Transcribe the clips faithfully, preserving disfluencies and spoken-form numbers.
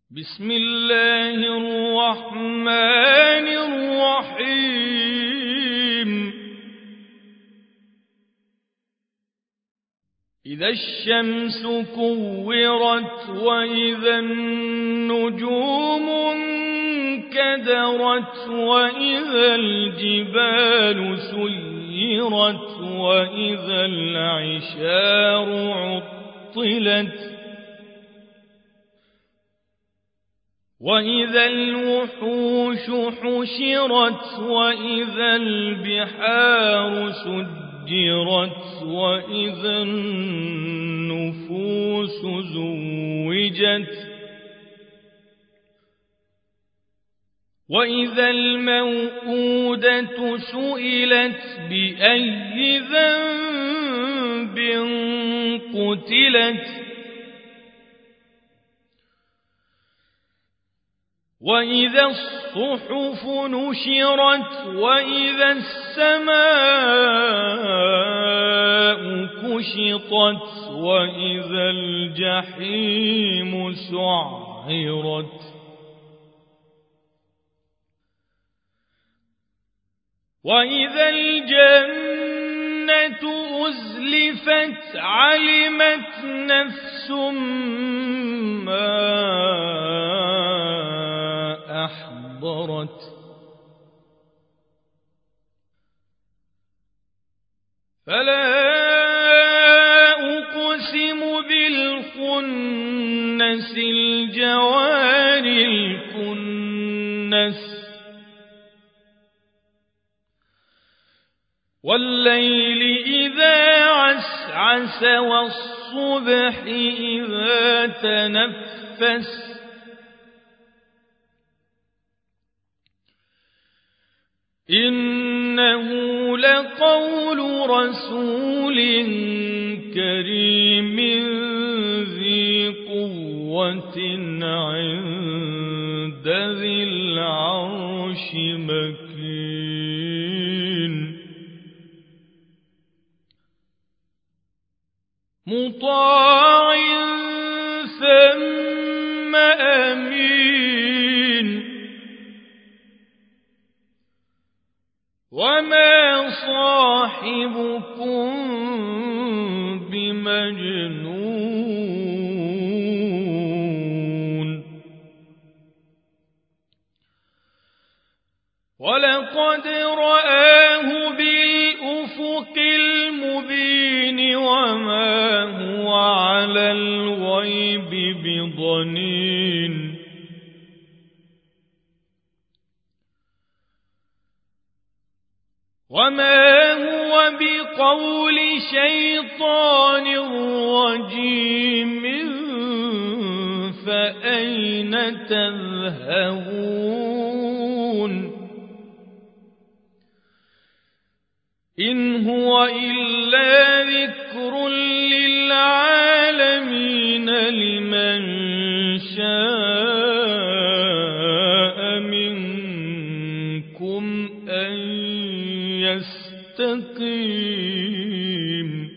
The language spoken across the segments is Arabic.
بسم الله الرحمن الرحيم إذا الشمس كورت وإذا النجوم انكدرت وإذا الجبال سيرت وإذا العشار عطلت وإذا الوحوش حشرت وإذا البحار سجرت وإذا النفوس زوجت وإذا الموءودة سئلت بأي ذنب قتلت وإذا الصحف نشرت وإذا السماء كشطت وإذا الجحيم سعرت وإذا الجنة أزلفت علمت نفس ما أحضرت فلا أقسم بالخنس الجوار الكنس والليل إذا عسعس والصبح إذا تنفس إنه لقول رسول كريم ذي قوة عند ذي العرش مكين مطاع ثم أمين وما صاحبكم بمجنون ولقد رآه بالأفق المبين وما هو على الغيب بضنين وما هو بقول شيطان رجيم فأين تذهبون إن هو إلا ذكر للعالمين لمن شاء منكم أن يستقيم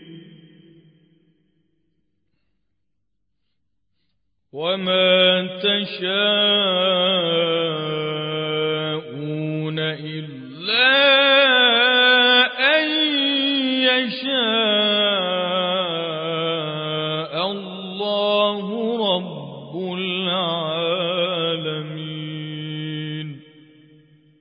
وما تشاءون إلا أن يشاء الله رب العالمين.